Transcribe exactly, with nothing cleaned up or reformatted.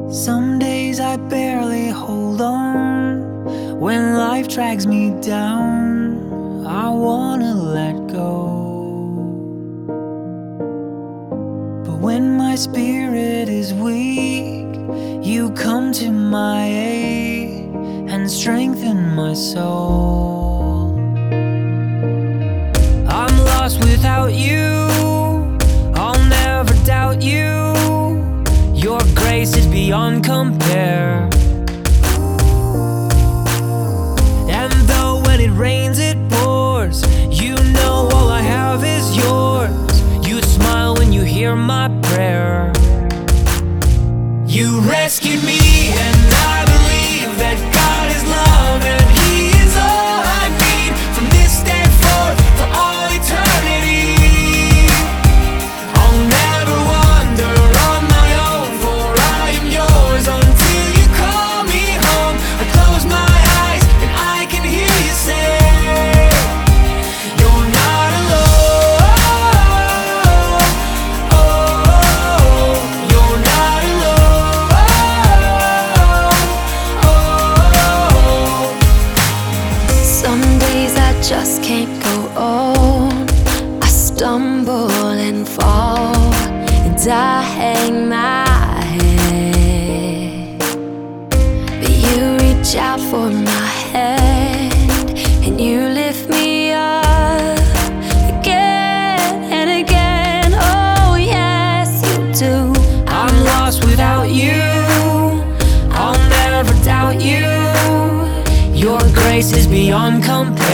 Some days I barely hold on. When life drags me down, I wanna let go. But when my spirit is weak, you come to my aid and strengthen my soul. I'm lost without you, I'll never doubt you. Your grace is beyond compare. And though when it rains it pours, you know all I have is yours. You smile when you hear my prayer. You rescued me and I believe that God is love, and He is all I need from this day forth for all eternity. I'll never wander on my own, for I am yours until you call me home. I close my eyes and I can hear you say, you're not alone. Oh, you're not alone. Oh, some days I just can't go on. I stumble and fall, and I hang my head. But you reach out for my hand and you lift me up again and again. Oh yes, you do. I'm lost without you, I'll never doubt you. Your grace is beyond compare.